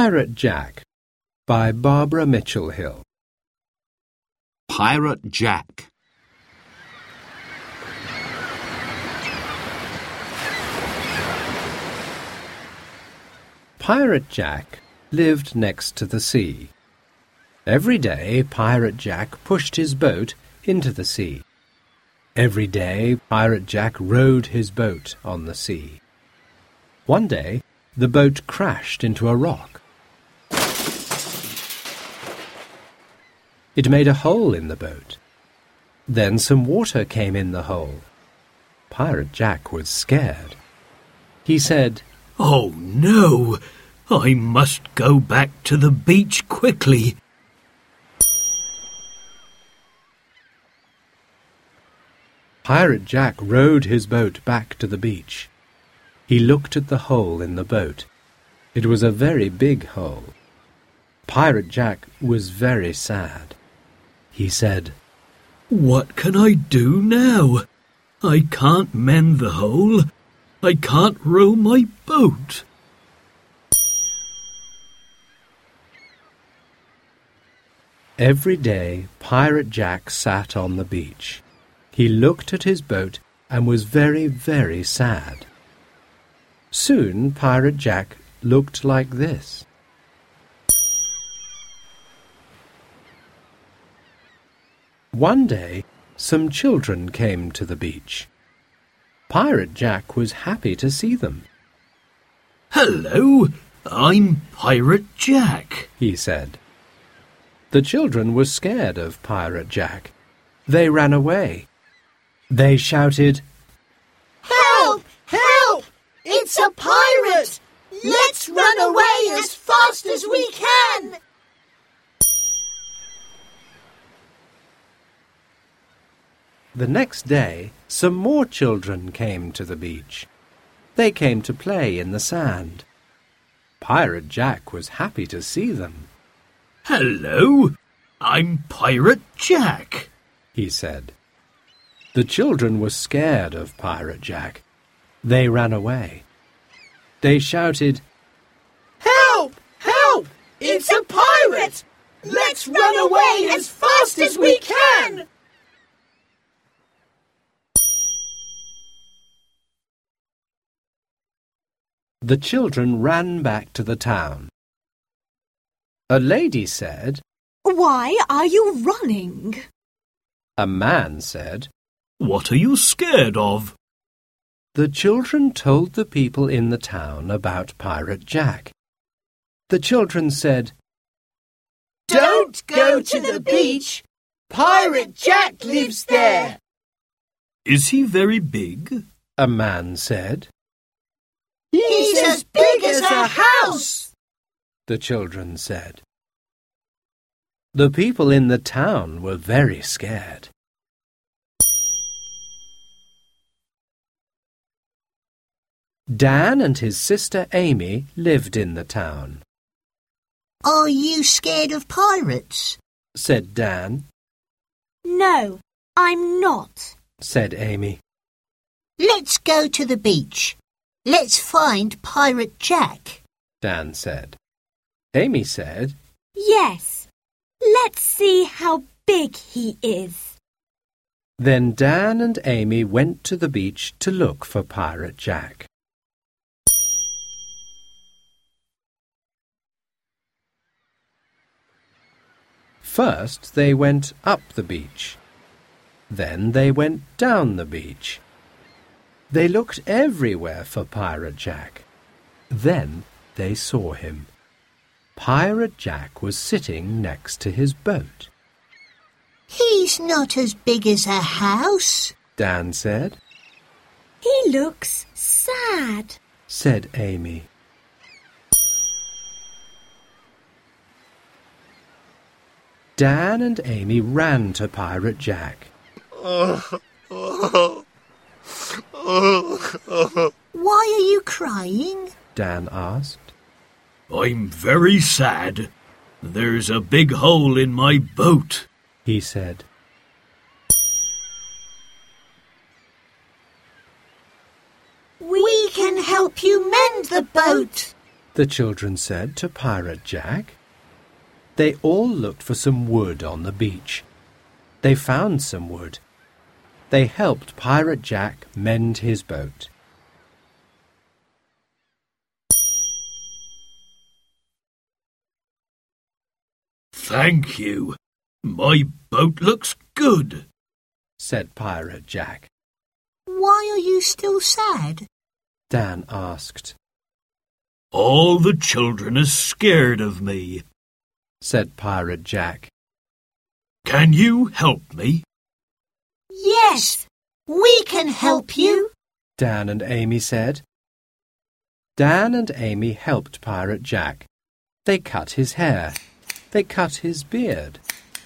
Pirate Jack by Barbara Mitchell Hill. Pirate Jack. Pirate Jack lived next to the sea. Every day Pirate Jack pushed his boat into the sea. Every day Pirate Jack rowed his boat on the sea. One day the boat crashed into a rock. It made a hole in the boat. Then some water came in the hole. Pirate Jack was scared. He said, "Oh no! I must go back to the beach quickly." Pirate Jack rowed his boat back to the beach. He looked at the hole in the boat. It was a very big hole. Pirate Jack was very sad. He said, "What can I do now? I can't mend the hole. I can't row my boat." Every day Pirate Jack sat on the beach. He looked at his boat and was very, very sad. Soon Pirate Jack looked like this. One day some children came to the beach. Pirate Jack was happy to see them. "Hello, I'm Pirate Jack," he said. The children were scared of Pirate Jack. They ran away. They shouted, "Help! Help! It's a pirate! Let's run away as fast as we can!" The next day, some more children came to the beach. They came to play in the sand. Pirate Jack was happy to see them. "Hello, I'm Pirate Jack," he said. The children were scared of Pirate Jack. They ran away. They shouted, "Help! Help! It's a pirate! Let's run away as fast as we can!" The children ran back to the town. A lady said, "Why are you running?" A man said, "What are you scared of?" The children told the people in the town about Pirate Jack. The children said, "Don't go to the beach! Pirate Jack lives there!" "Is he very big?" a man said. "He's as big as a house!" the children said. The people in the town were very scared. Dan and his sister Amy lived in the town. "Are you scared of pirates?" said Dan. "No, I'm not," said Amy. "Let's go to the beach. Let's find Pirate Jack," Dan said. Amy said, "Yes, let's see how big he is." Then Dan and Amy went to the beach to look for Pirate Jack. First they went up the beach. Then they went down the beach. They looked everywhere for Pirate Jack. Then they saw him. Pirate Jack was sitting next to his boat. "He's not as big as a house," Dan said. "He looks sad," said Amy. Dan and Amy ran to Pirate Jack. "Why are you crying?" Dan asked. "I'm very sad. There's a big hole in my boat," he said. We can help you mend the boat," the children said to Pirate Jack. They all looked for some wood on the beach. They found some wood. They helped Pirate Jack mend his boat. Thank you. My boat looks good, said Pirate Jack. Why are you still sad? Dan asked. All the children are scared of me, said Pirate Jack. Can you help me? Yes, we can help you, Dan and Amy said. Dan and Amy helped Pirate Jack. They cut his hair. They cut his beard.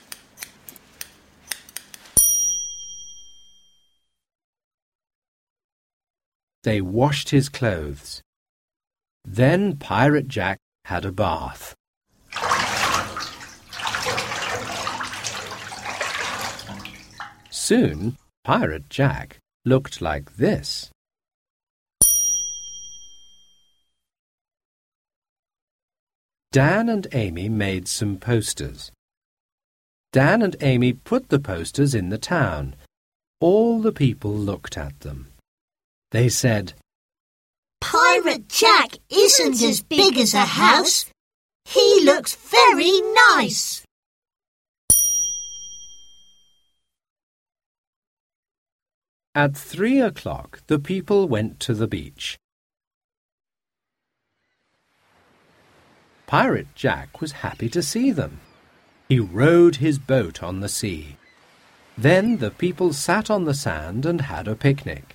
They washed his clothes. Then Pirate Jack had a bath. Soon, Pirate Jack looked like this. Dan and Amy made some posters. Dan and Amy put the posters in the town. All the people looked at them. They said, Pirate Jack isn't as big as a house. He looks very nice. At 3 o'clock, the people went to the beach. Pirate Jack was happy to see them. He rowed his boat on the sea. Then the people sat on the sand and had a picnic.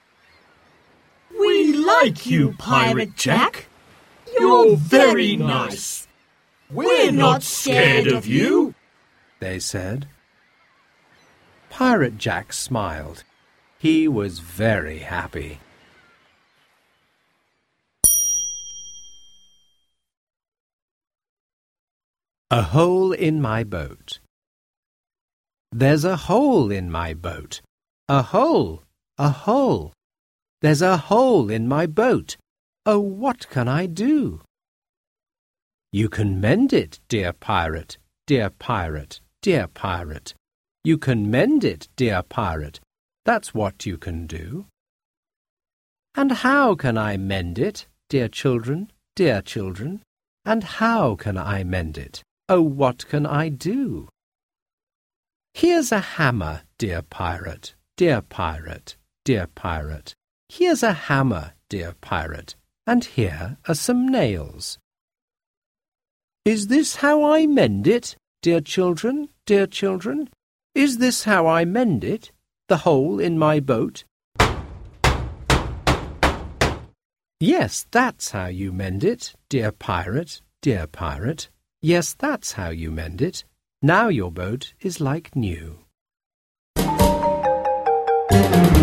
We like you, Pirate Jack. You're very nice. We're not scared of you, they said. Pirate Jack smiled. He was very happy. A hole in my boat. There's a hole in my boat. A hole, a hole. There's a hole in my boat. Oh, what can I do? You can mend it, dear pirate, dear pirate, dear pirate. You can mend it, dear pirate. That's what you can do. And how can I mend it, dear children, dear children? And how can I mend it? Oh, what can I do? Here's a hammer, dear pirate, dear pirate, dear pirate. Here's a hammer, dear pirate, and here are some nails. Is this how I mend it, dear children, dear children? Is this how I mend it, the hole in my boat? Yes, that's how you mend it, dear pirate, dear pirate. Yes, that's how you mend it. Now your boat is like new.